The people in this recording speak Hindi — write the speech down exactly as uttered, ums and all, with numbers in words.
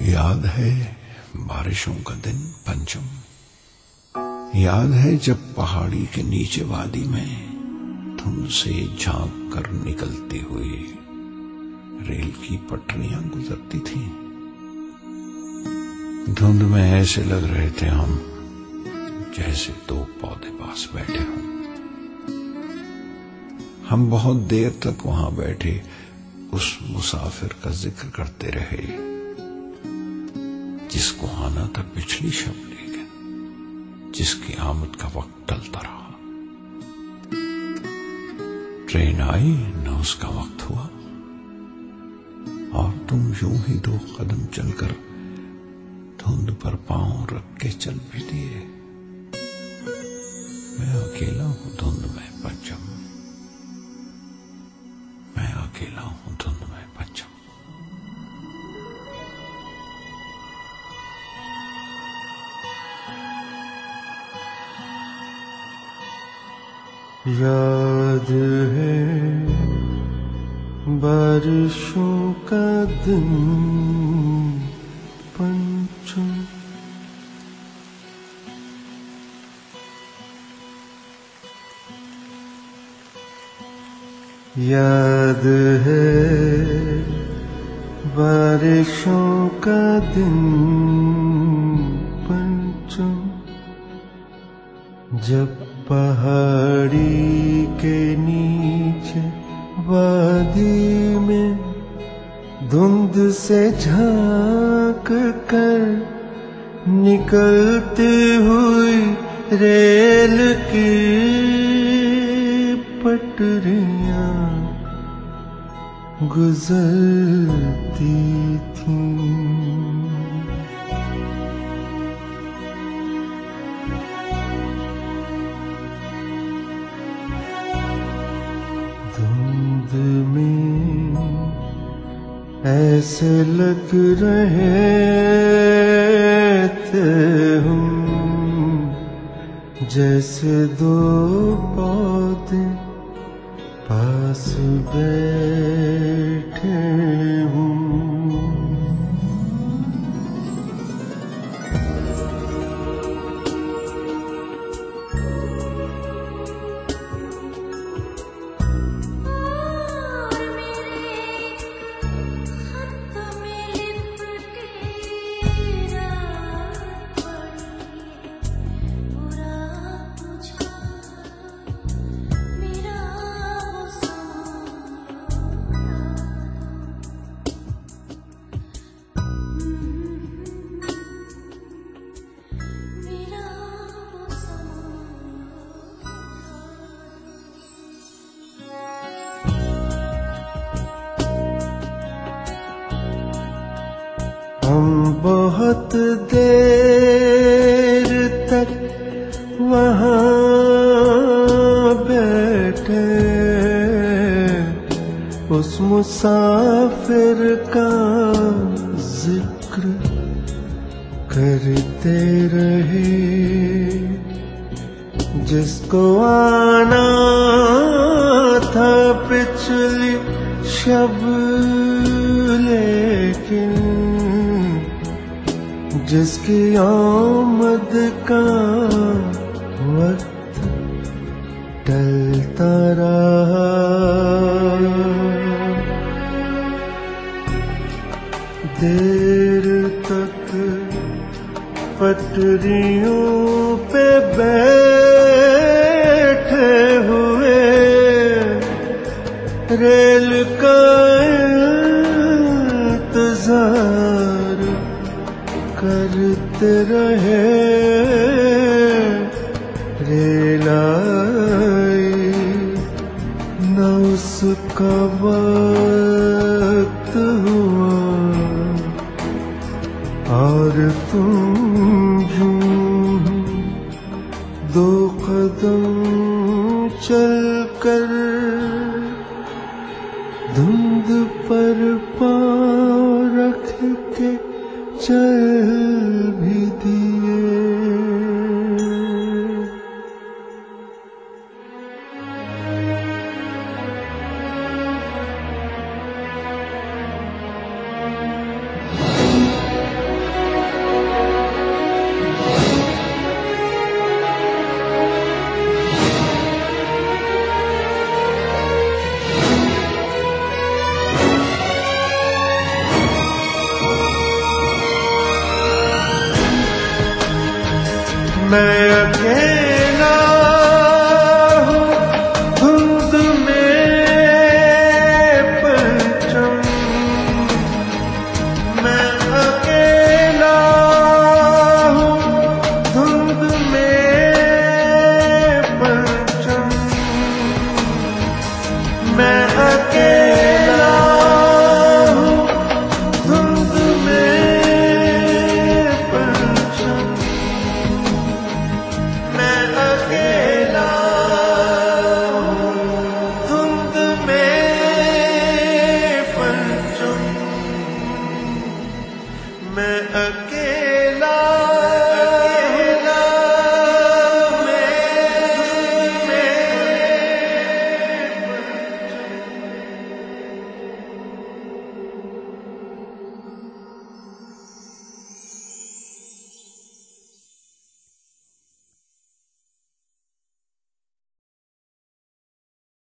याद है बारिशों का दिन पंचम, याद है जब पहाड़ी के नीचे वादी में धुंध से झांक कर निकलते हुए रेल की पटरियां गुजरती थीं। धुंध में ऐसे लग रहे थे हम जैसे दो पौधे पास बैठे हों। हम बहुत देर तक वहां बैठे उस मुसाफिर का जिक्र करते रहे जिसको आना था पिछली शब, लेकिन जिसकी आमद का वक्त टलता रहा। ट्रेन आई न उसका वक्त हुआ और तुम यूं ही दो कदम चलकर धुंध पर पांव रख के चल भी दिए। मैं अकेला हूं धुंध में पंचम, मैं अकेला हूं धुंध में पंचम। याद है बारिशों का दिन पंचम, याद है बारिशों का दिन पंचम, जब पहाड़ी के नीचे वादी में धुंध से झांक कर निकलती हुई रेल की पटरियां गुजरती थीं। धुंध में ऐसे लग रहे थे हम जैसे दो पौधे पास बैठे हूँ। हम बहुत देर तक वहाँ बैठे उस मुसाफिर का जिक्र करते रहे जिसको आना था पिछली शब, लेकिन जिसकी आमद का वक्त टलता रहा। देर तक पटरियों पे बैठे हुए रेल का इंतजार करते रहे। रेल आई न उसका वक्त हुआ और तुम यूं दो कदम चलकर धुंध पर पाँव रख के चल भी दिए। मैं अकेला